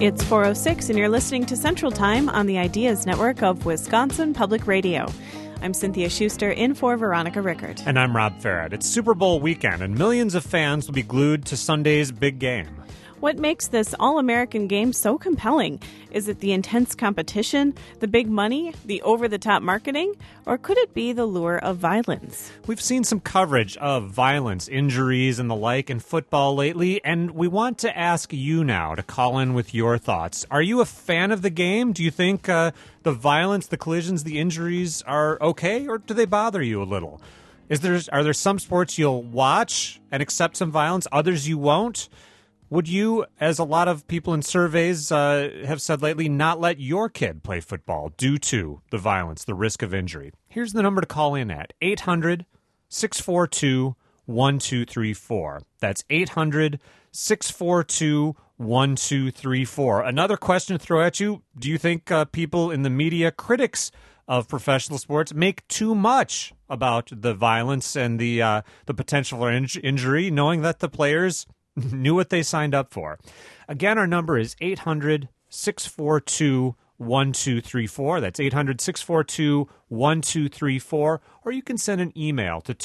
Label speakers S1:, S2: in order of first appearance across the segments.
S1: It's 4:06 and you're listening to Central Time on the Ideas Network of Wisconsin Public Radio. I'm Cynthia Schuster in for Veronica Rickert.
S2: And I'm Rob Farrett. It's Super Bowl weekend and millions of fans will be glued to Sunday's big game.
S1: What makes this all-American game so compelling? Is it the intense competition, the big money, the over-the-top marketing, or could it be the lure of violence?
S2: We've seen some coverage of violence, injuries, and the like in football lately, and we want to ask you now to call in with your thoughts. Are you a fan of the game? Do you think the violence, the collisions, the injuries are okay, or do they bother you a little? Are there some sports you'll watch and accept some violence, others you won't? Would you, as a lot of people in surveys have said lately, not let your kid play football due to the violence, the risk of injury? Here's the number to call in at, 800-642-1234. That's 800-642-1234. Another question to throw at you, do you think people in the media, critics of professional sports, make too much about the violence and the potential for injury, knowing that the players knew what they signed up for? Again, our number is 800-642-1234. That's 800-642-1234. Or you can send an email to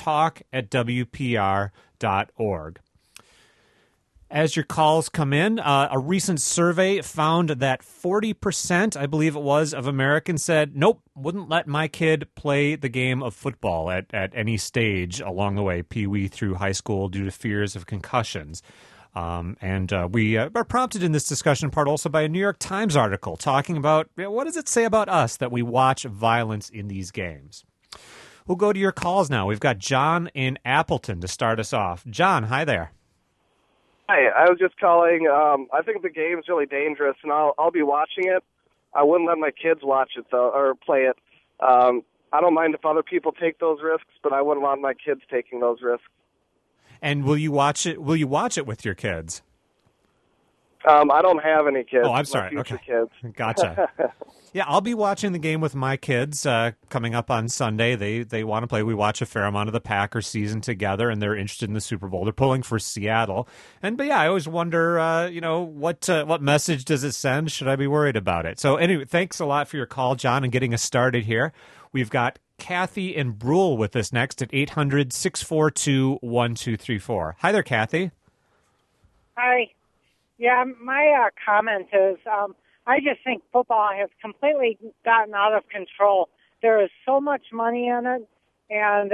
S2: talk@wpr.org. As your calls come in, a recent survey found that 40%, I believe it was, of Americans said, nope, wouldn't let my kid play the game of football at any stage along the way, peewee through high school, due to fears of concussions. We are prompted in this discussion part also by a New York Times article talking about, what does it say about us that we watch violence in these games? We'll go to your calls now. We've got John in Appleton to start us off. John, hi there.
S3: Hi, I was just calling. I think the game's really dangerous, and I'll be watching it. I wouldn't let my kids watch it though, or play it. I don't mind if other people take those risks, but I wouldn't want my kids taking those risks.
S2: And will you watch it? Will you watch it with your kids?
S3: I don't have any kids.
S2: Oh, I'm sorry. Okay,
S3: kids.
S2: Gotcha. Yeah, I'll be watching the game with my kids coming up on Sunday. They want to play. We watch a fair amount of the Packers season together, and they're interested in the Super Bowl. They're pulling for Seattle. But yeah, I always wonder, what message does it send? Should I be worried about it? So anyway, thanks a lot for your call, John, and getting us started here. We've got Kathy in Brule with us next at 800-642-1234. Hi there, Kathy.
S4: Hi. Yeah, my comment is I just think football has completely gotten out of control. There is so much money in it, and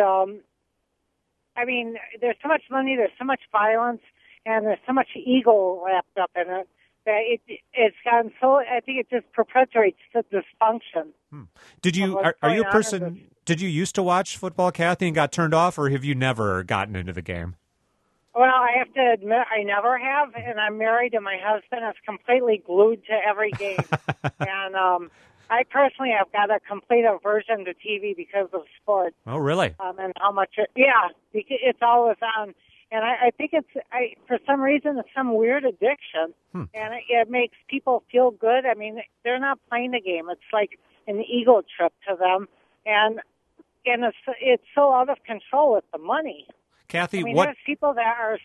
S4: there's so much money, there's so much violence, and there's so much ego wrapped up in it that it's gotten so. I think it just perpetuates the dysfunction.
S2: Did you are you a person? Did you used to watch football, Kathy, and got turned off, or have you never gotten into the game?
S4: Well, I have to admit I never have, and I'm married, and my husband is completely glued to every game. And I personally have got a complete aversion to TV because of sports.
S2: Oh, really?
S4: And how much it's always on. And I think for some reason, it's some weird addiction, and it makes people feel good. I mean, they're not playing the game. It's like an ego trip to them, and it's so out of control with the money.
S2: Kathy,
S4: there's people that are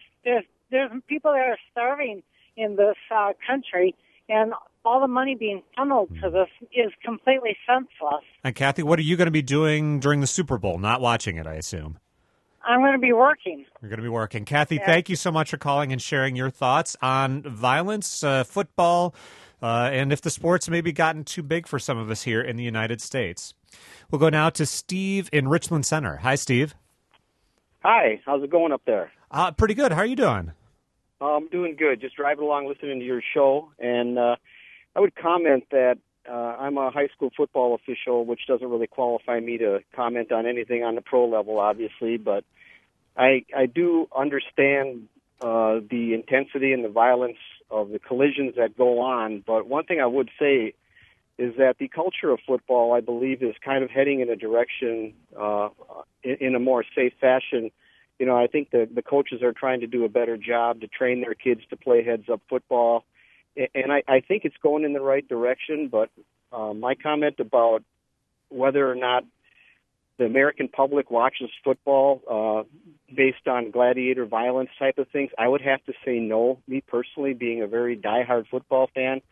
S4: starving in this country, and all the money being funneled to this is completely senseless.
S2: And Kathy, what are you going to be doing during the Super Bowl? Not watching it, I assume.
S4: I'm going to be working.
S2: You're going to be working. Kathy, Thank you so much for calling and sharing your thoughts on violence, football, and if the sports maybe gotten too big for some of us here in the United States. We'll go now to Steve in Richland Center. Hi, Steve.
S5: Hi, how's it going up there?
S2: Pretty good. How are you doing?
S5: I'm doing good. Just driving along, listening to your show, and I would comment that I'm a high school football official, which doesn't really qualify me to comment on anything on the pro level, obviously, but I do understand the intensity and the violence of the collisions that go on, but one thing I would say is that the culture of football, I believe, is kind of heading in a direction in a more safe fashion. You know, I think the coaches are trying to do a better job to train their kids to play heads-up football, and I think it's going in the right direction, but my comment about whether or not the American public watches football based on gladiator violence type of things, I would have to say no. Me personally, being a very diehard football fan,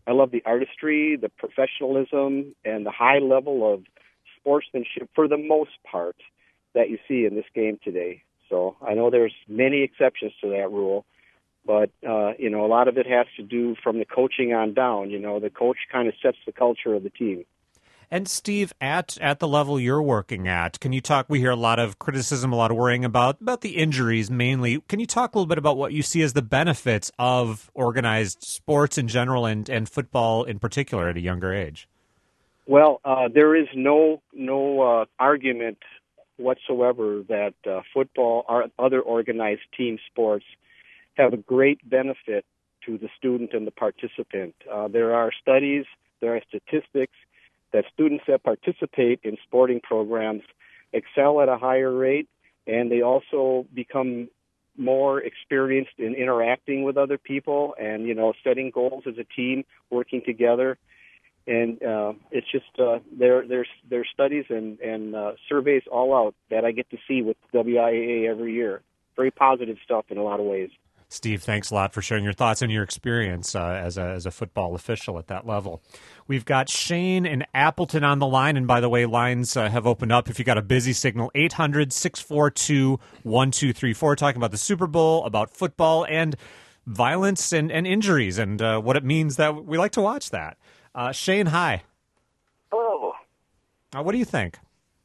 S5: I love the artistry, the professionalism, and the high level of sportsmanship for the most part that you see in this game today. So I know there's many exceptions to that rule, but, a lot of it has to do from the coaching on down. The coach kind of sets the culture of the team.
S2: And Steve, at the level you're working at, can you talk, we hear a lot of criticism, a lot of worrying about the injuries mainly. Can you talk a little bit about what you see as the benefits of organized sports in general and football in particular at a younger age?
S5: Well, there is no argument whatsoever that football or other organized team sports have a great benefit to the student and the participant. There are studies, there are statistics that students that participate in sporting programs excel at a higher rate, and they also become more experienced in interacting with other people and, setting goals as a team, working together. And it's just there's studies and surveys all out that I get to see with WIAA every year. Very positive stuff in a lot of ways.
S2: Steve, thanks a lot for sharing your thoughts and your experience as a football official at that level. We've got Shane in Appleton on the line, and by the way, lines have opened up. If you got a busy signal, 800-642-1234, talking about the Super Bowl, about football, and violence and injuries, and what it means that we like to watch that. Shane, hi.
S6: Hello.
S2: What do you think?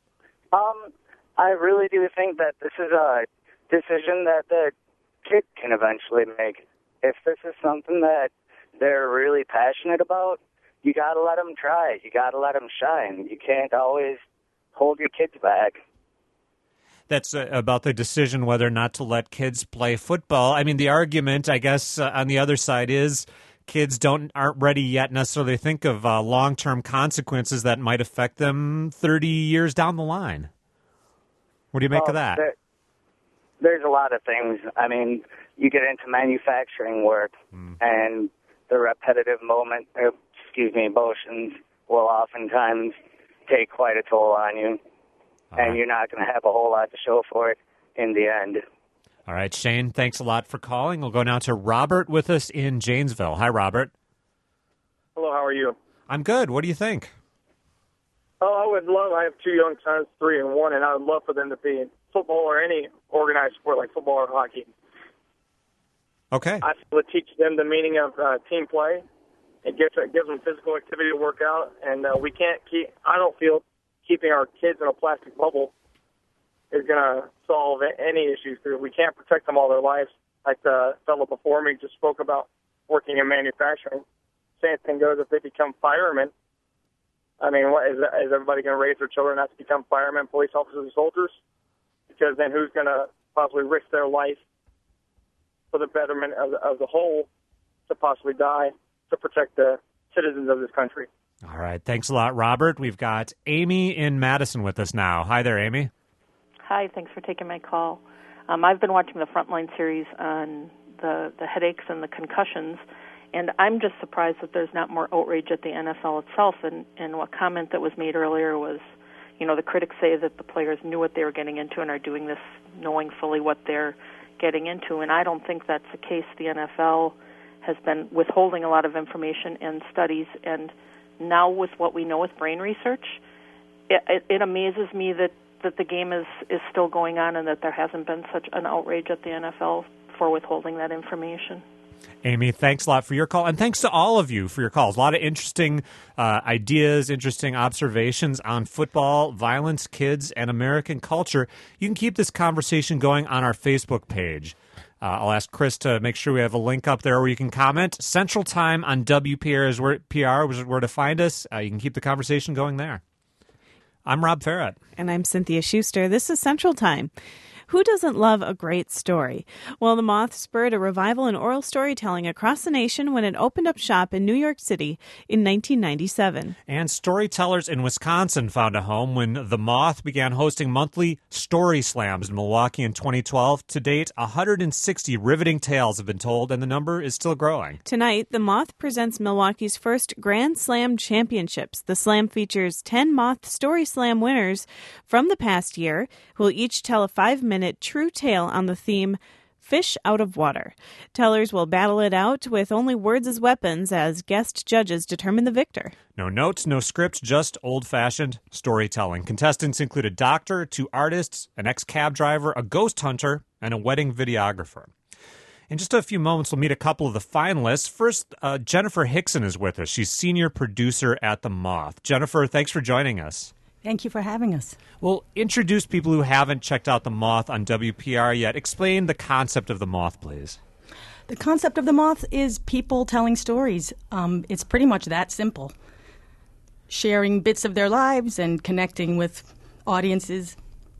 S6: I really do think that this is a decision that the kid can eventually make. If this is something that they're really passionate about, you got to let them try. You got to let them shine. You can't always hold your kids back.
S2: That's about the decision whether or not to let kids play football. I mean, the argument, I guess, on the other side is kids aren't ready yet necessarily think of long-term consequences that might affect them 30 years down the line. What do you make of that?
S6: There's a lot of things. I mean, you get into manufacturing work, and the repetitive motions will oftentimes take quite a toll on you, and you're not going to have a whole lot to show for it in the end.
S2: All right, Shane, thanks a lot for calling. We'll go now to Robert with us in Janesville. Hi, Robert.
S7: Hello, how are you?
S2: I'm good. What do you think?
S7: I have two young sons, 3 and 1, and I would love for them to be in football or any organized sport like football or hockey.
S2: Okay.
S7: I feel it teaches them the meaning of team play. It gives them physical activity to work out, and I don't feel keeping our kids in a plastic bubble is going to solve any issues, because we can't protect them all their lives. Like the fellow before me just spoke about working in manufacturing. Same thing goes if they become firemen. I mean, what is everybody going to raise their children not to become firemen, police officers, and soldiers? Because then who's going to possibly risk their life for the betterment of the whole to possibly die to protect the citizens of this country?
S2: All right. Thanks a lot, Robert. We've got Amy in Madison with us now. Hi there, Amy.
S8: Hi. Thanks for taking my call. I've been watching the Frontline series on the headaches and the concussions, and I'm just surprised that there's not more outrage at the NFL itself. And what comment that was made earlier was, the critics say that the players knew what they were getting into and are doing this knowing fully what they're getting into. And I don't think that's the case. The NFL has been withholding a lot of information and studies. And now with what we know with brain research, it amazes me that the game is still going on and that there hasn't been such an outrage at the NFL for withholding that information.
S2: Amy, thanks a lot for your call, and thanks to all of you for your calls. A lot of interesting ideas, interesting observations on football, violence, kids, and American culture. You can keep this conversation going on our Facebook page. I'll ask Chris to make sure we have a link up there where you can comment. Central Time on WPR is where to find us. You can keep the conversation going there. I'm Rob Farrett.
S1: And I'm Cynthia Schuster. This is Central Time. Who doesn't love a great story? Well, The Moth spurred a revival in oral storytelling across the nation when it opened up shop in New York City in 1997.
S2: And storytellers in Wisconsin found a home when The Moth began hosting monthly story slams in Milwaukee in 2012. To date, 160 riveting tales have been told, and the number is still growing.
S1: Tonight, The Moth presents Milwaukee's first Grand Slam Championships. The slam features 10 Moth Story Slam winners from the past year, who will each tell a 5-minute true tale on the theme Fish Out of Water. Tellers will battle it out with only words as weapons as guest judges determine the victor.
S2: No notes, no script, just old-fashioned storytelling. Contestants include a doctor, 2 artists, an ex-cab driver, a ghost hunter, and a wedding videographer. In just a few moments, we'll meet a couple of the finalists. First, Jennifer Hickson is with us. She's senior producer at The Moth. Jennifer, thanks for joining us.
S9: Thank you for having us.
S2: Well, introduce people who haven't checked out The Moth on WPR yet. Explain the concept of The Moth, please.
S9: The concept of The Moth is people telling stories. It's pretty much that simple. Sharing bits of their lives and connecting with audiences.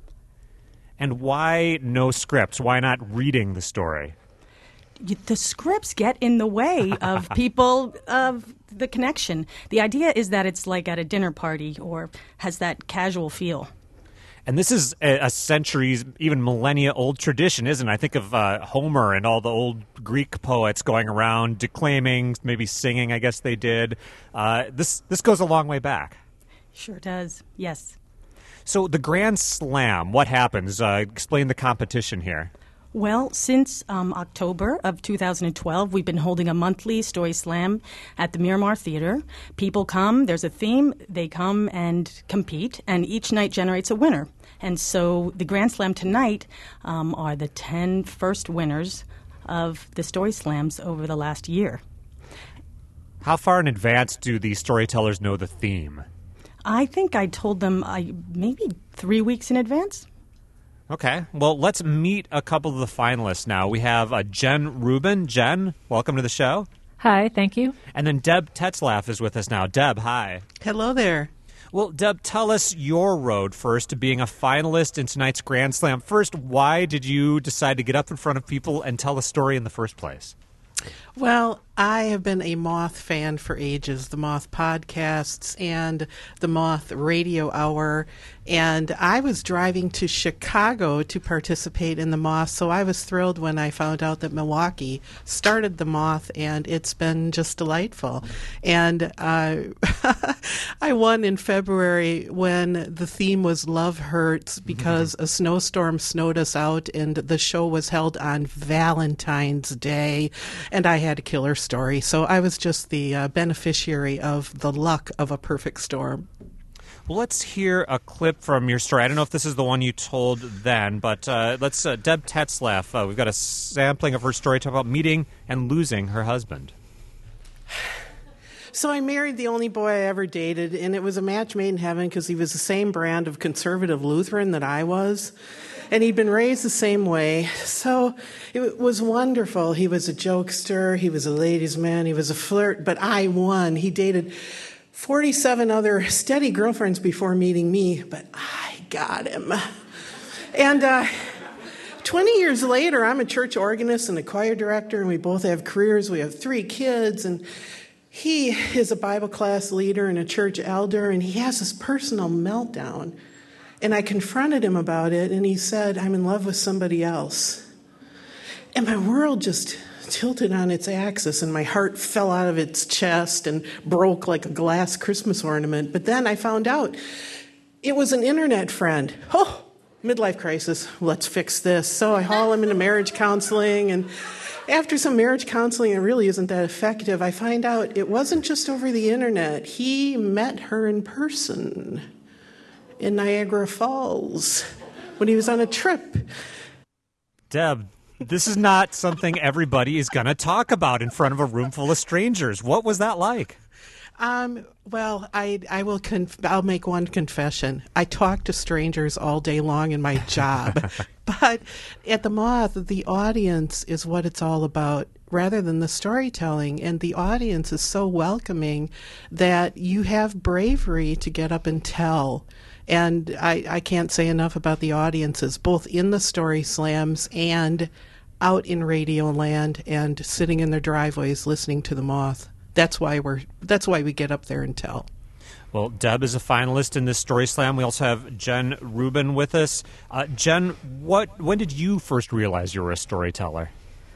S2: And why no scripts? Why not reading the story?
S9: The scripts get in the way of people, of the connection. The idea is that it's like at a dinner party or has that casual feel.
S2: And this is a centuries, even millennia-old tradition, isn't it? I think of Homer and all the old Greek poets going around declaiming, maybe singing, I guess they did. This goes a long way back.
S9: Sure does, yes.
S2: So the Grand Slam, what happens? Explain the competition here.
S9: Well, since October of 2012, we've been holding a monthly story slam at the Miramar Theater. People come, there's a theme, they come and compete, and each night generates a winner. And so the Grand Slam tonight are the 10 first winners of the story slams over the last year.
S2: How far in advance do the storytellers know the theme?
S9: I think I told them maybe 3 weeks in advance.
S2: Okay. Well, let's meet a couple of the finalists now. We have Jen Rubin. Jen, welcome to the show.
S10: Hi, thank you.
S2: And then Deb Tetzlaff is with us now. Deb, hi.
S11: Hello there.
S2: Well, Deb, tell us your road first to being a finalist in tonight's Grand Slam. First, why did you decide to get up in front of people and tell a story in the first place?
S11: Well, I have been a Moth fan for ages, the Moth podcasts and the Moth radio hour. And I was driving to Chicago to participate in the Moth, so I was thrilled when I found out that Milwaukee started the Moth, and it's been just delightful. And I won in February when the theme was Love Hurts because a snowstorm snowed us out, and the show was held on Valentine's Day, and I had a killer story. So I was just the beneficiary of the luck of a perfect storm.
S2: Well, let's hear a clip from your story. I don't know if this is the one you told then, but let's Deb Tetzlaff. We've got a sampling of her story talking about meeting and losing her husband.
S11: So I married the only boy I ever dated, and it was a match made in heaven because he was the same brand of conservative Lutheran that I was, and he'd been raised the same way. So it was wonderful. He was a jokester, he was a ladies' man, he was a flirt, but I won. He dated 47 other steady girlfriends before meeting me, but I got him. And 20 years later, I'm a church organist and a choir director, and we both have careers. We have 3 kids, and he is a Bible class leader and a church elder, and he has this personal meltdown. And I confronted him about it, and he said, I'm in love with somebody else. And my world just tilted on its axis, and my heart fell out of its chest and broke like a glass Christmas ornament. But then I found out it was an internet friend. Oh, midlife crisis. Let's fix this. So I haul him into marriage counseling, and after some marriage counseling, it really isn't that effective. I find out it wasn't just over the internet. He met her in person in Niagara Falls when he was on a trip.
S2: Deb, this is not something everybody is going to talk about in front of a room full of strangers. What was that like?
S11: Well, I'll make one confession. I talk to strangers all day long in my job. But at the Moth, the audience is what it's all about rather than the storytelling. And the audience is so welcoming that you have bravery to get up and tell. And I can't say enough about the audiences, both in the story slams and out in Radio Land and sitting in their driveways listening to the Moth. That's why we get up there and tell.
S2: Well, Deb is a finalist in this Story Slam. We also have Jen Rubin with us. Jen, when did you first realize you were a storyteller?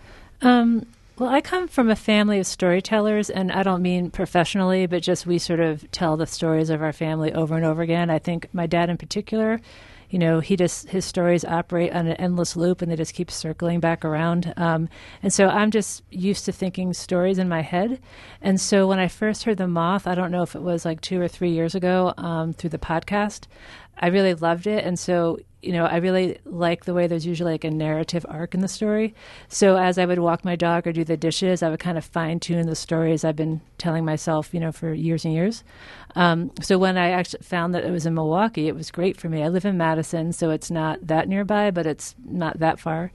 S10: Well, I come from a family of storytellers, and I don't mean professionally, but just we sort of tell the stories of our family over and over again. I think my dad in particular his stories operate on an endless loop and they just keep circling back around. And so I'm just used to thinking stories in my head. And so when I first heard The Moth, I don't know if it was like 2 or 3 years ago, through the podcast, I really loved it. And so, I really like the way there's usually like a narrative arc in the story. So as I would walk my dog or do the dishes, I would kind of fine tune the stories I've been telling myself, for years and years. So when I actually found that it was in Milwaukee, it was great for me. I live in Madison, so it's not that nearby, but it's not that far.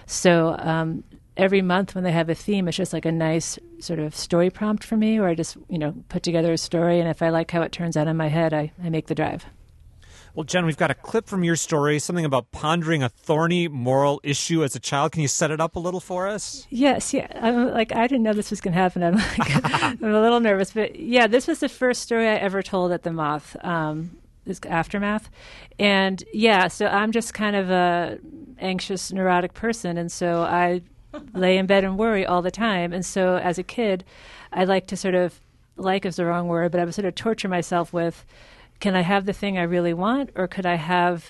S10: So every month when they have a theme, it's just like a nice sort of story prompt for me, where I just, put together a story. And if I like how it turns out in my head, I make the drive.
S2: Well, Jen, we've got a clip from your story, something about pondering a thorny moral issue as a child. Can you set it up a little for us?
S10: Yes, yeah. I didn't know this was going to happen. I'm a little nervous. But yeah, this was the first story I ever told at The Moth, this Aftermath. And yeah, so I'm just kind of a anxious, neurotic person. And so I lay in bed and worry all the time. And so as a kid, I like to sort of, like is the wrong word, but I would sort of torture myself with, can I have the thing I really want, or do I have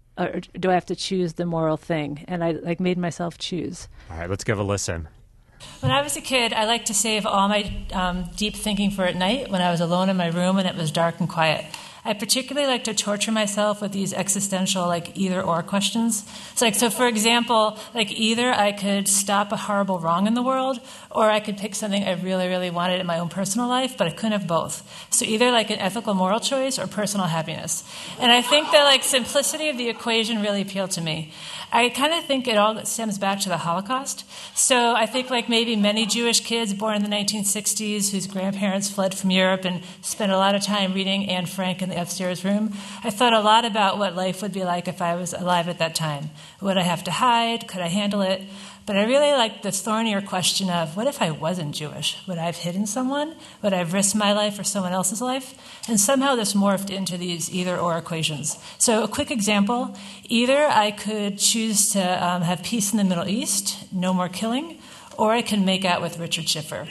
S10: to choose the moral thing? And I made myself choose.
S2: All right, let's give a listen.
S12: When I was a kid, I liked to save all my deep thinking for at night when I was alone in my room and it was dark and quiet. I particularly like to torture myself with these existential, either-or questions. So for example, either I could stop a horrible wrong in the world, or I could pick something I really, really wanted in my own personal life, but I couldn't have both. So either an ethical moral choice or personal happiness. And I think the simplicity of the equation really appealed to me. I kind of think it all stems back to the Holocaust. So I think maybe many Jewish kids born in the 1960s whose grandparents fled from Europe and spent a lot of time reading Anne Frank in the upstairs room, I thought a lot about what life would be like if I was alive at that time. Would I have to hide? Could I handle it? But I really like the thornier question of, what if I wasn't Jewish? Would I have hidden someone? Would I have risked my life or someone else's life? And somehow this morphed into these either-or equations. So a quick example, either I could choose to have peace in the Middle East, no more killing, or I can make out with Richard Schiffer.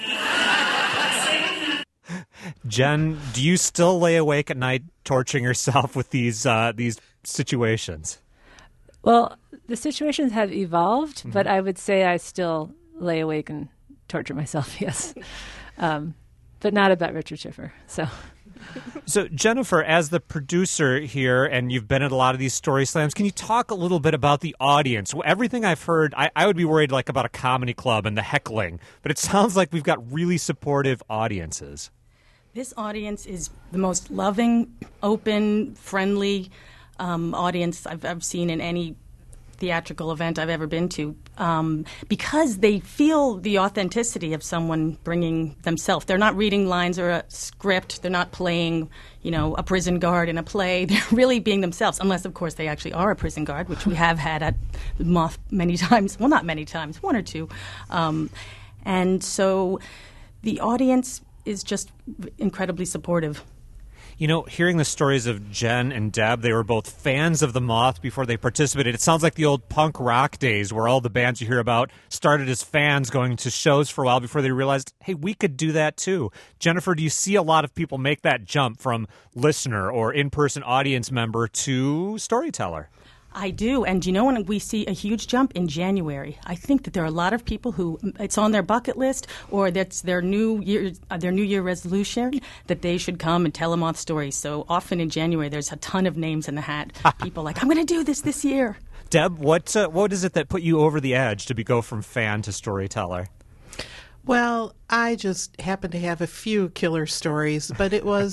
S2: Jen, do you still lay awake at night torturing yourself with these situations?
S10: Well, the situations have evolved, but I would say I still lay awake and torture myself, yes. But not about Richard Schiffer. So
S2: Jennifer, as the producer here, and you've been at a lot of these story slams, can you talk a little bit about the audience? Everything I've heard, I would be worried about a comedy club and the heckling, but it sounds like we've got really supportive audiences.
S9: This audience is the most loving, open, friendly audience I've seen in any theatrical event I've ever been to, because they feel the authenticity of someone bringing themselves. They're not reading lines or a script. They're not playing, a prison guard in a play. They're really being themselves, unless, of course, they actually are a prison guard, which we have had at the Moth many times. Well, not many times, one or two. And so the audience is just incredibly supportive.
S2: Hearing the stories of Jen and Deb, they were both fans of The Moth before they participated. It sounds like the old punk rock days where all the bands you hear about started as fans going to shows for a while before they realized, hey, we could do that too. Jennifer, do you see a lot of people make that jump from listener or in-person audience member to storyteller?
S9: I do. And when we see a huge jump in January, I think that there are a lot of people who it's on their bucket list, or that's their New Year resolution that they should come and tell a Moth story. So often in January, there's a ton of names in the hat. People I'm going to do this year.
S2: Deb, what is it that put you over the edge to go from fan to storyteller?
S11: Well, I just happen to have a few killer stories, but it was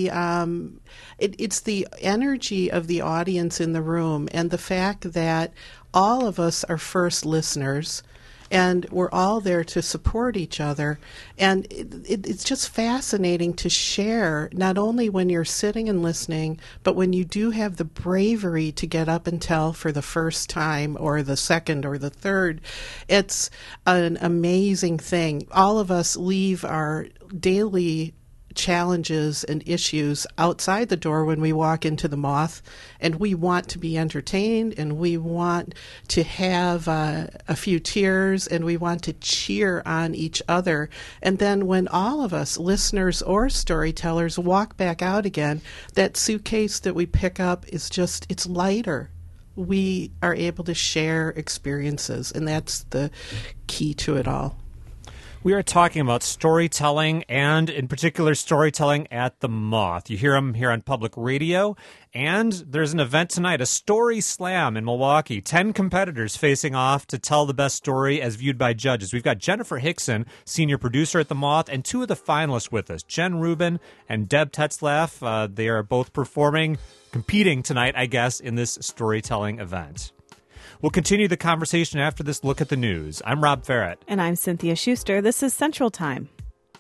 S11: it's the energy of the audience in the room and the fact that all of us are first listeners and we're all there to support each other. And it's just fascinating to share, not only when you're sitting and listening, but when you do have the bravery to get up and tell for the first time or the second or the third. It's an amazing thing. All of us leave our daily challenges and issues outside the door when we walk into the Moth, and we want to be entertained, and we want to have a few tears, and we want to cheer on each other. And then when all of us, listeners or storytellers, walk back out again, that suitcase that we pick up is just, it's lighter. We are able to share experiences, and that's the key to it all.
S2: We are talking about storytelling, and in particular storytelling at the Moth. You hear them here on public radio, and there's an event tonight, a Story Slam in Milwaukee. 10 competitors facing off to tell the best story as viewed by judges. We've got Jennifer Hickson, senior producer at the Moth, and 2 of the finalists with us, Jen Rubin and Deb Tetzlaff. They are both competing tonight, I guess, in this storytelling event. We'll continue the conversation after this look at the news. I'm Rob Farrett.
S1: And I'm Cynthia Schuster. This is Central Time.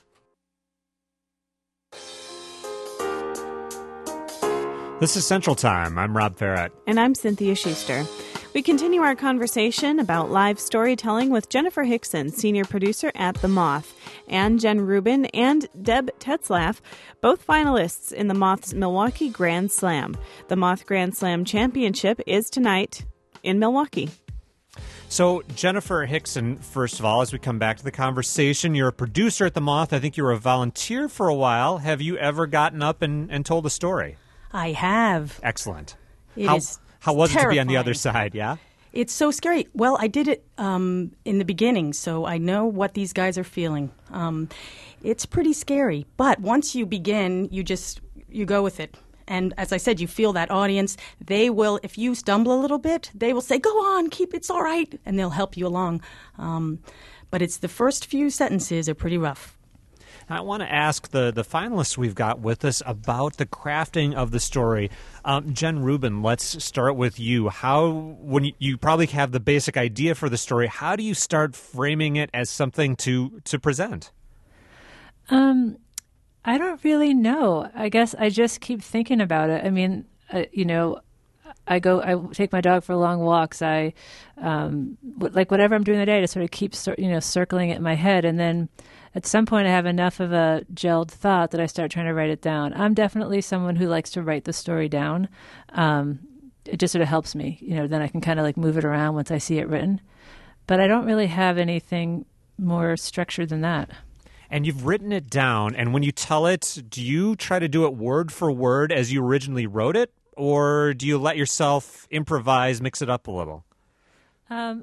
S2: This is Central Time. I'm Rob Farrett.
S1: And I'm Cynthia Schuster. We continue our conversation about live storytelling with Jennifer Hickson, senior producer at The Moth, and Jen Rubin and Deb Tetzlaff, both finalists in the Moth's Milwaukee Grand Slam. The Moth Grand Slam Championship is tonight in Milwaukee.
S2: So, Jennifer Hickson, first of all, as we come back to the conversation, you're a producer at the Moth. I think you were a volunteer for a while. Have you ever gotten up and told a story?
S9: I have.
S2: Excellent.
S9: How
S2: was it to be on the
S9: terrifying.
S2: other side, yeah?
S9: It's so scary. Well, I did it in the beginning, so I know what these guys are feeling. It's pretty scary. But once you begin, you go with it. And as I said, you feel that audience. They will, if you stumble a little bit, they will say, go on, it's all right. And they'll help you along. But it's the first few sentences are pretty rough.
S2: I want to ask the finalists we've got with us about the crafting of the story. Jen Rubin, let's start with you. When you probably have the basic idea for the story, how do you start framing it as something to present?
S10: I don't really know. I guess I just keep thinking about it. I mean, I take my dog for long walks. Like whatever I'm doing the day, I just sort of keep, circling it in my head. And then at some point I have enough of a gelled thought that I start trying to write it down. I'm definitely someone who likes to write the story down. It just sort of helps me, then I can kind of move it around once I see it written. But I don't really have anything more structured than that.
S2: And you've written it down, and when you tell it, do you try to do it word for word as you originally wrote it, or do you let yourself improvise, mix it up a little?
S10: I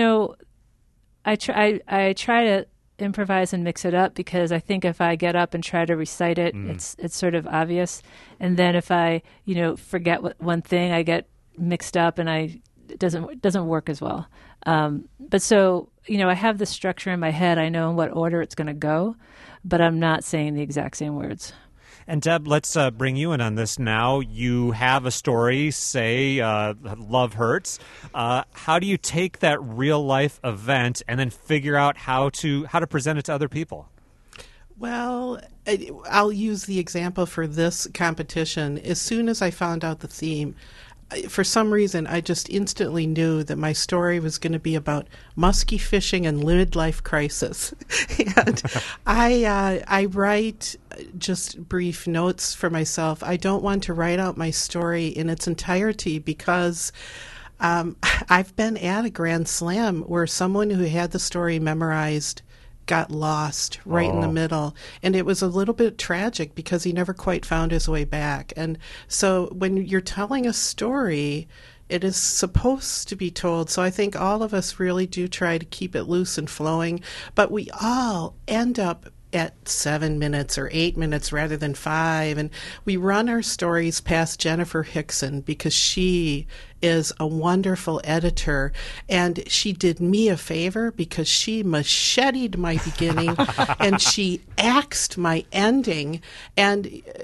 S10: try to improvise and mix it up because I think if I get up and try to recite it, it's sort of obvious. And then if I, forget one thing, I get mixed up and it doesn't work as well. But so, I have the structure in my head. I know in what order it's going to go, but I'm not saying the exact same words.
S2: And Deb, let's bring you in on this now. You have a story, say, Love Hurts. How do you take that real life event and then figure out how to present it to other people?
S11: Well, I'll use the example for this competition. As soon as I found out the theme, for some reason, I just instantly knew that my story was going to be about muskie fishing and midlife crisis. And I write just brief notes for myself. I don't want to write out my story in its entirety because I've been at a Grand Slam where someone who had the story memorized got lost right in the middle. And it was a little bit tragic because he never quite found his way back. And so when you're telling a story, it is supposed to be told. So I think all of us really do try to keep it loose and flowing. But we all end up at 7 minutes or 8 minutes rather than 5. And we run our stories past Jennifer Hickson because she is a wonderful editor. And she did me a favor because she macheted my beginning and she axed my ending. And,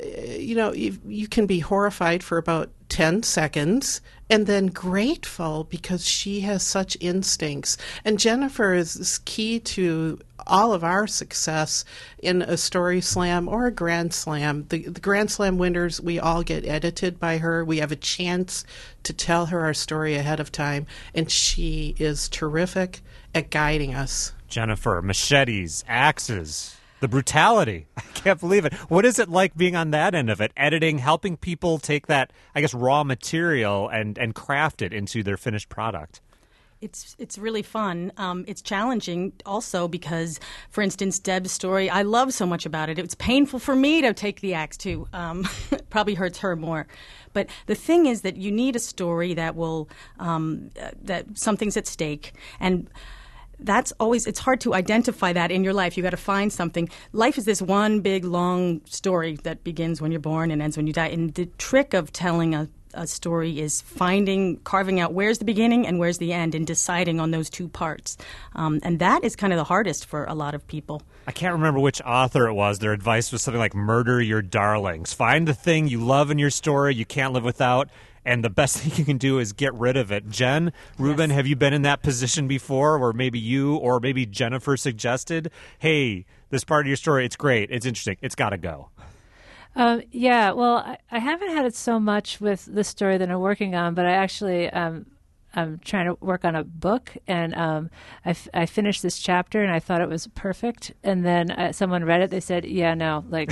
S11: you can be horrified for about 10 seconds and then grateful because she has such instincts. And Jennifer is key to all of our success in a Story Slam or a Grand Slam. The Grand Slam winners, we all get edited by her. We have a chance to tell her our story ahead of time, and she is terrific at guiding us.
S2: Jennifer, machetes, axes. The brutality. I can't believe it. What is it like being on that end of it? Editing, helping people take that, I guess, raw material and craft it into their finished product.
S9: It's really fun. It's challenging also because, for instance, Deb's story, I love so much about it. It's painful for me to take the axe too. Probably hurts her more. But the thing is that you need a story that will that something's at stake, and that's always, it's hard to identify that in your life. You got to find something. Life is this one big long story that begins when you're born and ends when you die. And the trick of telling a story is carving out where's the beginning and where's the end and deciding on those two parts. And that is kind of the hardest for a lot of people.
S2: I can't remember which author it was. Their advice was something like murder your darlings. Find the thing you love in your story you can't live without, and the best thing you can do is get rid of it. Jen, Ruben,
S9: Yes.
S2: have you been in that position before where maybe you or maybe Jennifer suggested, hey, this part of your story, it's great, it's interesting, it's got to go?
S10: Yeah, well, I haven't had it so much with the story that I'm working on, but I actually I'm trying to work on a book, and I finished this chapter, and I thought it was perfect, and then someone read it. They said, "Yeah, no, like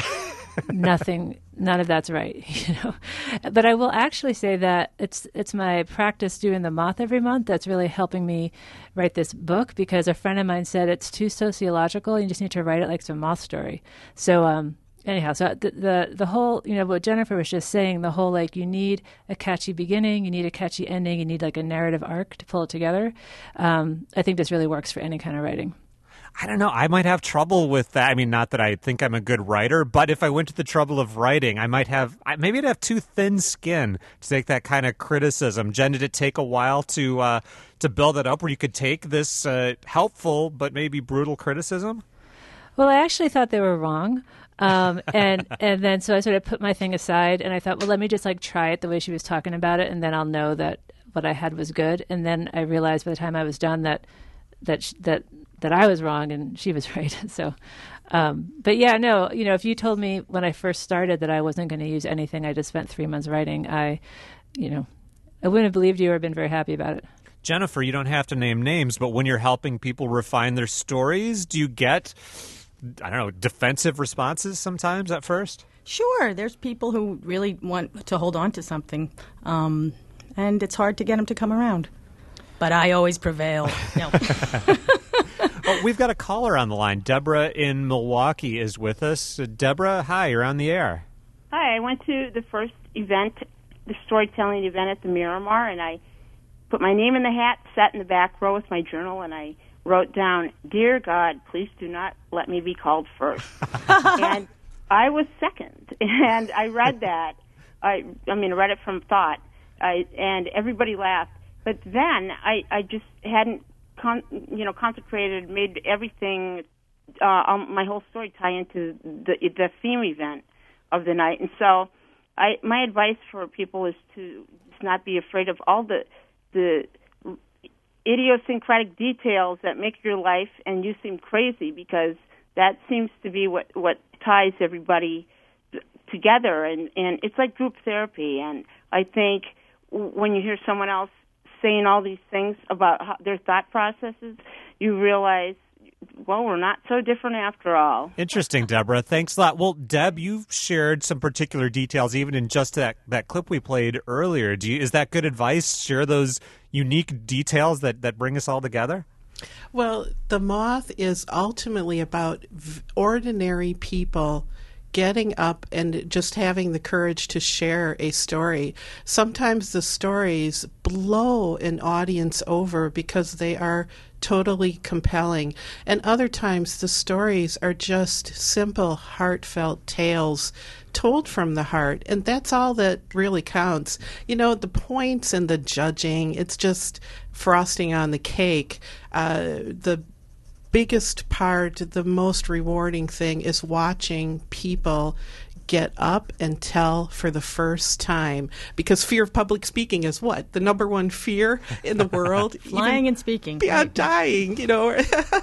S10: none of that's right," you know. But I will actually say that it's my practice doing the Moth every month that's really helping me write this book, because a friend of mine said it's too sociological. You just need to write it like it's a Moth story. So. Anyhow, so the whole, you know, what Jennifer was just saying, the whole, like, you need a catchy beginning, you need a catchy ending, you need like a narrative arc to pull it together. I think this really works for any kind of writing.
S2: I don't know. I might have trouble with that. I mean, not that I think I'm a good writer, but if I went to the trouble of writing, maybe I'd have too thin skin to take that kind of criticism. Jen, did it take a while to build it up where you could take this helpful but maybe brutal criticism?
S10: Well, I actually thought they were wrong. And then so I sort of put my thing aside, and I thought, well, let me just like try it the way she was talking about it, and then I'll know that what I had was good. And then I realized by the time I was done that I was wrong and she was right. So, but yeah, no, you know, if you told me when I first started that I wasn't going to use anything I just spent 3 months writing, I wouldn't have believed you or been very happy about it.
S2: Jennifer, you don't have to name names, but when you're helping people refine their stories, do you get, I don't know, defensive responses sometimes at first?
S9: Sure. There's people who really want to hold on to something, and it's hard to get them to come around. But I always prevail. No.
S2: Oh, we've got a caller on the line. Deborah in Milwaukee is with us. Deborah, hi, you're on the air.
S13: Hi, I went to the first event, the storytelling event at the Miramar, and I put my name in the hat, sat in the back row with my journal, and I wrote down, "Dear God, please do not let me be called first." And I was second, and I read that. I read it from thought, and everybody laughed. But then I just hadn't concentrated, made everything, my whole story tie into the theme event of the night. And so my advice for people is to not be afraid of all the idiosyncratic details that make your life and you seem crazy, because that seems to be what ties everybody together. And it's like group therapy. And I think when you hear someone else saying all these things about their thought processes, you realize, well, we're not so different after all.
S2: Interesting, Deborah. Thanks a lot. Well, Deb, you've shared some particular details even in just that clip we played earlier. Is that good advice? Share those unique details that bring us all together?
S11: Well, The Moth is ultimately about ordinary people getting up and just having the courage to share a story. Sometimes the stories blow an audience over because they are totally compelling. And other times the stories are just simple, heartfelt tales told from the heart. And that's all that really counts. You know, the points and the judging, it's just frosting on the cake. The biggest part, the most rewarding thing is watching people get up and tell for the first time, because fear of public speaking is what? The number one fear in the world.
S9: Flying and speaking.
S11: Beyond dying, you know.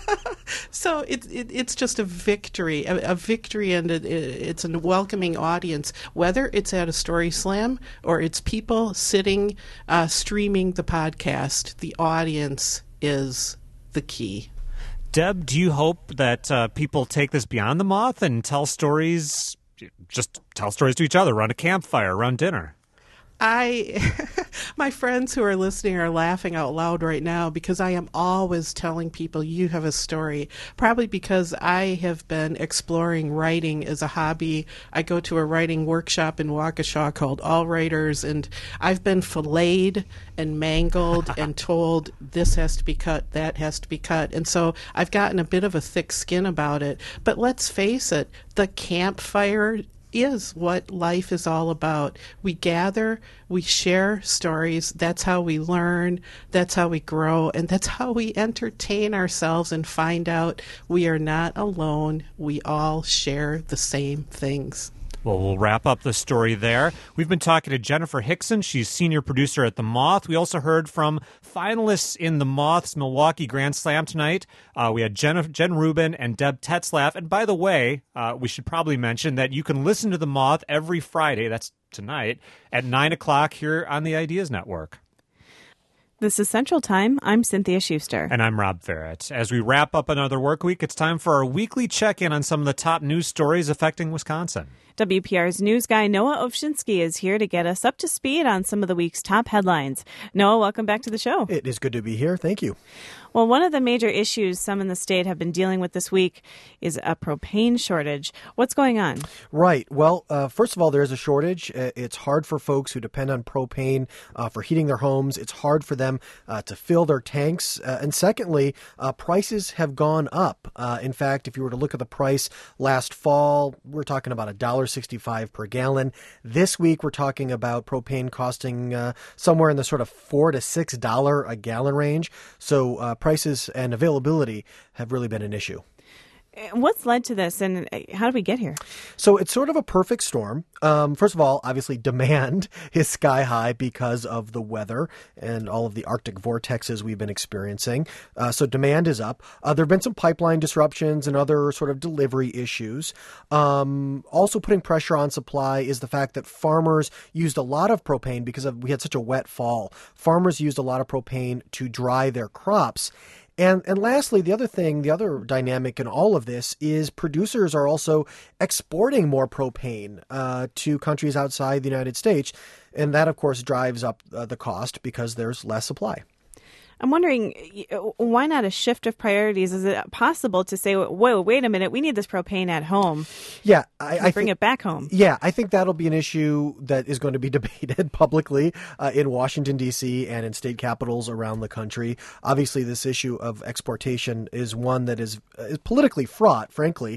S11: So it's just a victory, a victory, and it's a welcoming audience, whether it's at a story slam or it's people sitting, streaming the podcast. The audience is the key.
S2: Deb, do you hope that people take this beyond the moth and tell stories, just tell stories to each other around a campfire, around dinner?
S11: My friends who are listening are laughing out loud right now because I am always telling people you have a story, probably because I have been exploring writing as a hobby. I go to a writing workshop in Waukesha called All Writers, and I've been filleted and mangled and told this has to be cut, that has to be cut. And so I've gotten a bit of a thick skin about it. But let's face it, the campfire is what life is all about. We gather, we share stories. That's how we learn, that's how we grow, and that's how we entertain ourselves and find out we are not alone. We all share the same things.
S2: Well, we'll wrap up the story there. We've been talking to Jennifer Hickson. She's senior producer at The Moth. We also heard from finalists in The Moth's Milwaukee Grand Slam tonight. We had Jen Rubin and Deb Tetzlaff. And by the way, we should probably mention that you can listen to The Moth every Friday, that's tonight, at 9 o'clock here on the Ideas Network.
S1: This is Central Time. I'm Cynthia Schuster.
S2: And I'm Rob Farrett. As we wrap up another work week, it's time for our weekly check-in on some of the top news stories affecting Wisconsin.
S1: WPR's news guy Noah Ovshinsky is here to get us up to speed on some of the week's top headlines. Noah, welcome back to the show.
S14: It is good to be here. Thank you.
S1: Well, one of the major issues some in the state have been dealing with this week is a propane shortage. What's going on?
S14: Right. Well, first of all, there is a shortage. It's hard for folks who depend on propane for heating their homes. It's hard for them to fill their tanks. And secondly, prices have gone up. In fact, if you were to look at the price last fall, we're talking about $1.65 per gallon. This week, we're talking about propane costing somewhere in the sort of $4 to $6 a gallon range. So prices and availability have really been an issue.
S1: What's led to this, and how did we get here?
S14: So it's sort of a perfect storm. First of all, obviously, demand is sky high because of the weather and all of the Arctic vortexes we've been experiencing. So demand is up. There have been some pipeline disruptions and other sort of delivery issues. Also putting pressure on supply is the fact that farmers used a lot of propane because we had such a wet fall. Farmers used a lot of propane to dry their crops. And lastly, the other dynamic in all of this is producers are also exporting more propane to countries outside the United States. And that, of course, drives up the cost because there's less supply.
S1: I'm wondering, why not a shift of priorities? Is it possible to say, whoa, wait a minute, we need this propane at home?
S14: Yeah.
S1: I bring it back home.
S14: Yeah, I think that'll be an issue that is going to be debated publicly in Washington, D.C. and in state capitals around the country. Obviously, this issue of exportation is one that is politically fraught, frankly,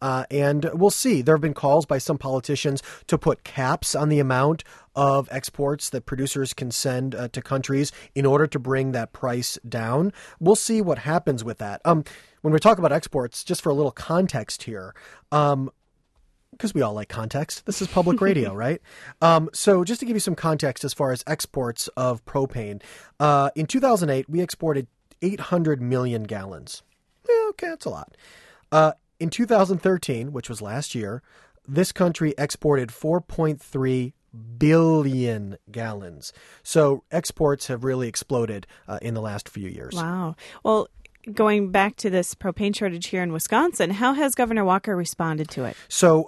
S14: and we'll see. There have been calls by some politicians to put caps on the amount of exports that producers can send to countries in order to bring that price down. We'll see what happens with that. When we talk about exports, just for a little context here, because we all like context. This is public radio, right? So just to give you some context as far as exports of propane, in 2008, we exported 800 million gallons. Yeah, okay, that's a lot. In 2013, which was last year, this country exported 4.3 billion gallons. So exports have really exploded in the last few years.
S1: Wow. Well, going back to this propane shortage here in Wisconsin, how has Governor Walker responded to it?
S14: So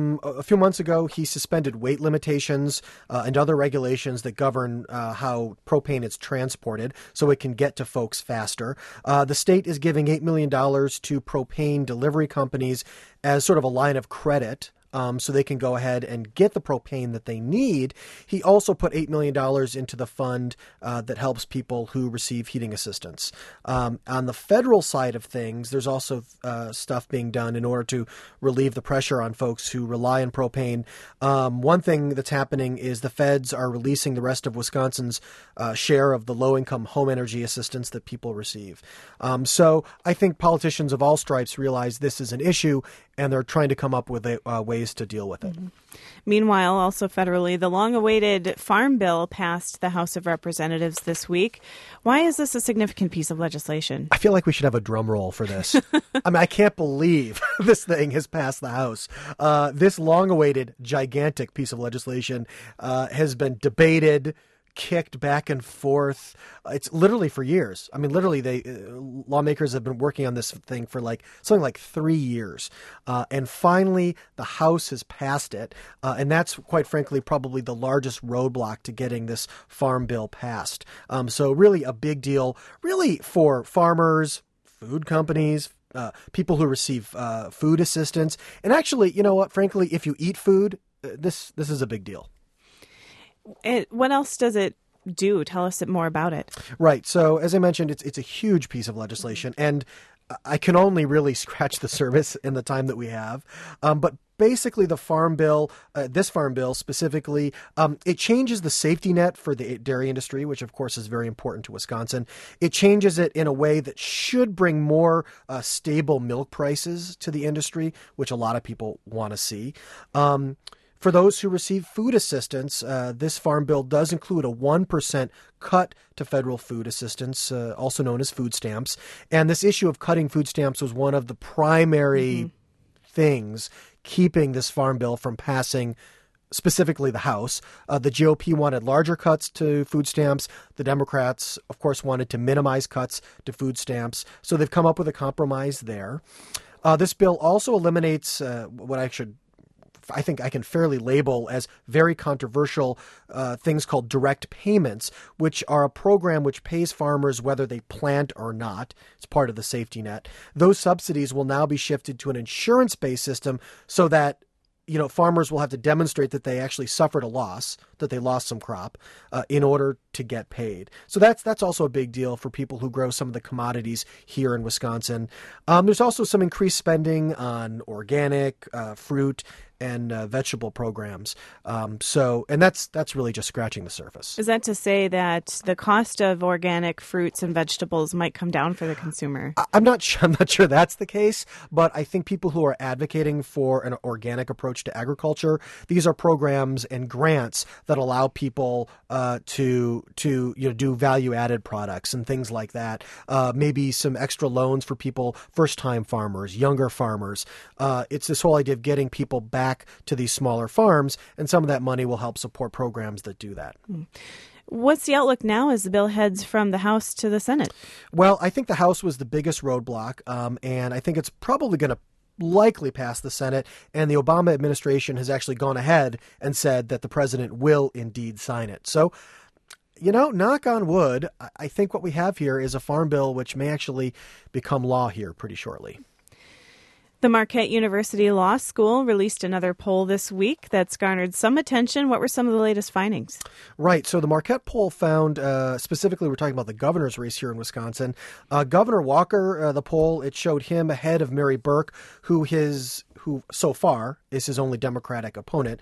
S14: a few months ago, he suspended weight limitations and other regulations that govern how propane is transported so it can get to folks faster. The state is giving $8 million to propane delivery companies as sort of a line of credit. So they can go ahead and get the propane that they need. He also put $8 million into the fund that helps people who receive heating assistance. On the federal side of things, there's also stuff being done in order to relieve the pressure on folks who rely on propane. One thing that's happening is the feds are releasing the rest of Wisconsin's share of the low-income home energy assistance that people receive. So I think politicians of all stripes realize this is an issue, and they're trying to come up with ways to deal with it.
S1: Mm-hmm. Meanwhile, also federally, the long-awaited Farm Bill passed the House of Representatives this week. Why is this a significant piece of legislation?
S14: I feel like we should have a drum roll for this. I mean, I can't believe this thing has passed the House. This long-awaited, gigantic piece of legislation has been debated, kicked back and forth. It's literally for years. I mean, literally, lawmakers have been working on this thing for something like 3 years. And finally, the House has passed it. And that's, quite frankly, probably the largest roadblock to getting this farm bill passed. So really a big deal, really, for farmers, food companies, people who receive food assistance. And actually, you know what, frankly, if you eat food, this is a big deal.
S1: What else does it do? Tell us more about it.
S14: Right. So as I mentioned, it's a huge piece of legislation, and I can only really scratch the surface in the time that we have. But basically the farm bill, this farm bill specifically, it changes the safety net for the dairy industry, which of course is very important to Wisconsin. It changes it in a way that should bring more stable milk prices to the industry, which a lot of people want to see. For those who receive food assistance, this farm bill does include a 1% cut to federal food assistance, also known as food stamps. And this issue of cutting food stamps was one of the primary things keeping this farm bill from passing, specifically the House. The GOP wanted larger cuts to food stamps. The Democrats, of course, wanted to minimize cuts to food stamps. So they've come up with a compromise there. This bill also eliminates what I think I can fairly label as very controversial things called direct payments, which are a program which pays farmers whether they plant or not. It's part of the safety net. Those subsidies will now be shifted to an insurance-based system so that farmers will have to demonstrate that they actually suffered a loss, that they lost some crop in order to get paid. So that's also a big deal for people who grow some of the commodities here in Wisconsin. There's also some increased spending on organic fruit and vegetable programs. And that's really just scratching the surface.
S1: Is that to say that the cost of organic fruits and vegetables might come down for the consumer?
S14: I'm not sure that's the case, but I think people who are advocating for an organic approach to agriculture, these are programs and grants that allow people to do value-added products and things like that. Maybe some extra loans for people, first-time farmers, younger farmers. It's this whole idea of getting people back to these smaller farms, and some of that money will help support programs that do that.
S1: What's the outlook now as the bill heads from the House to the Senate?
S14: Well, I think the House was the biggest roadblock, and I think it's probably going to likely pass the Senate, and the Obama administration has actually gone ahead and said that the president will indeed sign it. So, knock on wood, I think what we have here is a farm bill which may actually become law here pretty shortly.
S1: The Marquette University Law School released another poll this week that's garnered some attention. What were some of the latest findings?
S14: Right. So the Marquette poll found, specifically, we're talking about the governor's race here in Wisconsin. Governor Walker, the poll, it showed him ahead of Mary Burke, who so far is his only Democratic opponent.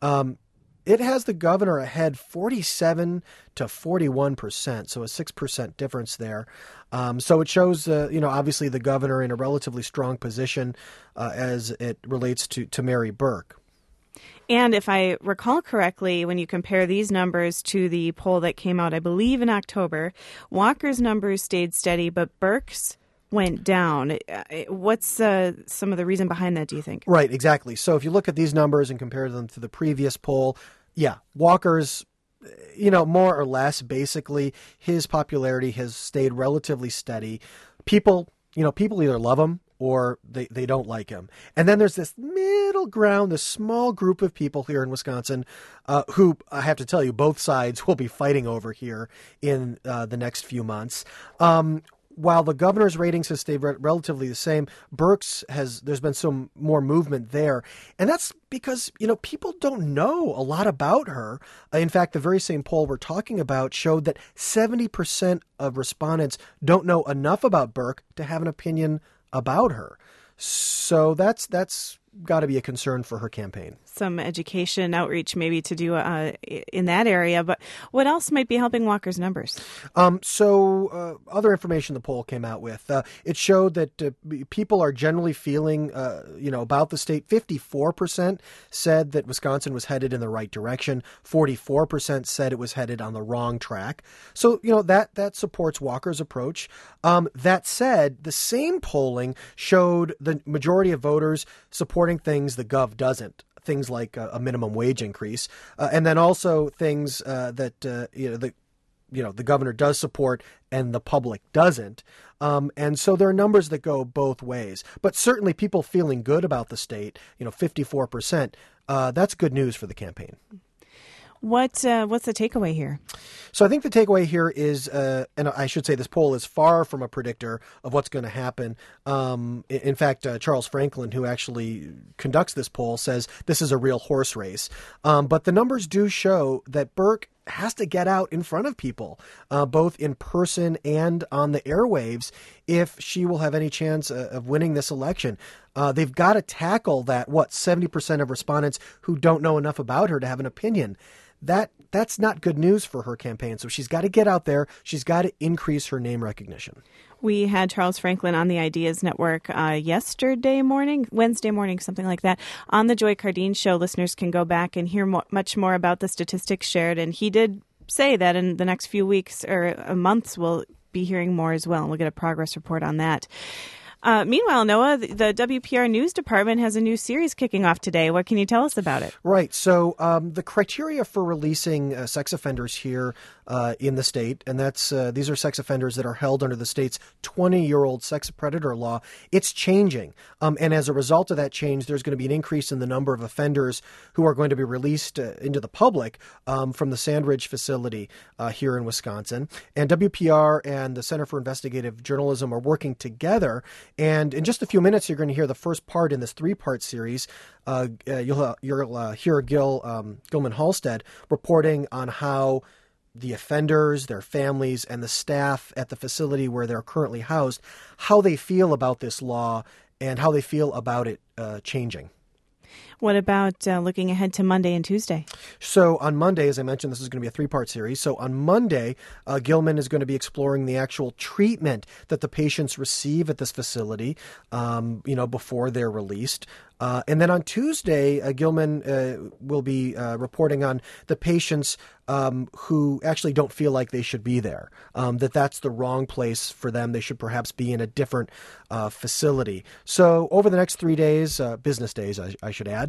S14: It has the governor ahead 47 to 41%, so a 6% difference there. So it shows, obviously the governor in a relatively strong position as it relates to Mary Burke.
S1: And if I recall correctly, when you compare these numbers to the poll that came out, I believe in October, Walker's numbers stayed steady, but Burke's went down. What's some of the reason behind that, do you think?
S14: Right, exactly. So if you look at these numbers and compare them to the previous poll, Walker's, more or less, basically, his popularity has stayed relatively steady. People either love him or they don't like him. And then there's this middle ground, this small group of people here in Wisconsin who, I have to tell you, both sides will be fighting over here in the next few months. While the governor's ratings have stayed relatively the same, Burke's there's been some more movement there. And that's because, people don't know a lot about her. In fact, the very same poll we're talking about showed that 70% of respondents don't know enough about Burke to have an opinion about her. So that's got to be a concern for her campaign.
S1: Some education outreach maybe to do in that area. But what else might be helping Walker's numbers?
S14: Other information the poll came out with, it showed that people are generally feeling, about the state. 54% said that Wisconsin was headed in the right direction. 44% said it was headed on the wrong track. So, that supports Walker's approach. That said, the same polling showed the majority of voters supporting things the Gov doesn't. things like a minimum wage increase, and then also things that the governor does support and the public doesn't. And so there are numbers that go both ways. But certainly people feeling good about the state, 54%, that's good news for the campaign.
S1: What's the takeaway here?
S14: So I think the takeaway here is, and I should say this poll is far from a predictor of what's going to happen. In fact, Charles Franklin, who actually conducts this poll, says this is a real horse race. But the numbers do show that Burke has to get out in front of people, both in person and on the airwaves, if she will have any chance of winning this election. They've got to tackle that, 70% of respondents who don't know enough about her to have an opinion. That's not good news for her campaign. So she's got to get out there. She's got to increase her name recognition.
S1: We had Charles Franklin on the Ideas Network Wednesday morning, something like that. On the Joy Cardine Show, listeners can go back and hear much more about the statistics shared. And he did say that in the next few weeks or months, we'll be hearing more as well. And we'll get a progress report on that. Meanwhile, Noah, the WPR News Department has a new series kicking off today. What can you tell us about it?
S14: Right. So the criteria for releasing sex offenders here in the state, and that's these are sex offenders that are held under the state's 20-year-old sex predator law. It's changing. And as a result of that change, there's going to be an increase in the number of offenders who are going to be released into the public from the Sandridge facility here in Wisconsin. And WPR and the Center for Investigative Journalism are working together. And in just a few minutes, you're going to hear the first part in this 3-part series. You'll hear Gilman Halstead reporting on how the offenders, their families, and the staff at the facility where they're currently housed, how they feel about this law and how they feel about it changing.
S1: What about looking ahead to Monday and Tuesday?
S14: So on Monday, as I mentioned, this is going to be a 3-part series. So on Monday, Gilman is going to be exploring the actual treatment that the patients receive at this facility, before they're released. And then on Tuesday, Gilman will be reporting on the patients who actually don't feel like they should be there, that's the wrong place for them. They should perhaps be in a different facility. So over the next 3 days, business days, I should add,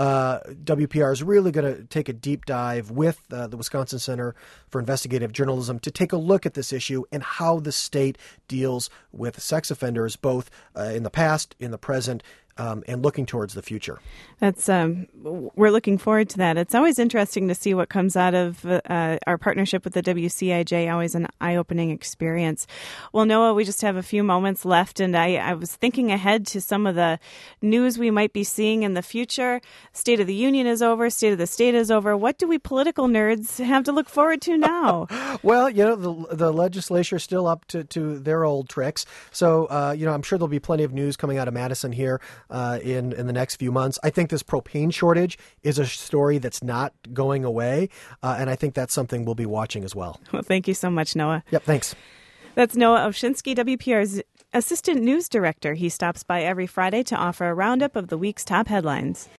S14: WPR is really going to take a deep dive with the Wisconsin Center for Investigative Journalism to take a look at this issue and how the state deals with sex offenders, both in the past, in the present, and looking towards the future.
S1: That's we're looking forward to that. It's always interesting to see what comes out of our partnership with the WCIJ. Always an eye-opening experience. Well, Noah, we just have a few moments left, and I was thinking ahead to some of the news we might be seeing in the future. State of the Union is over. State of the State is over. What do we political nerds have to look forward to now?
S14: Well, the legislature is still up to their old tricks. So, I'm sure there'll be plenty of news coming out of Madison here in the next few months. I think this propane shortage is a story that's not going away, and I think that's something we'll be watching as well.
S1: Well, thank you so much, Noah.
S14: Yep, thanks.
S1: That's Noah Ovshinsky, WPR's Assistant News Director. He stops by every Friday to offer a roundup of the week's top headlines.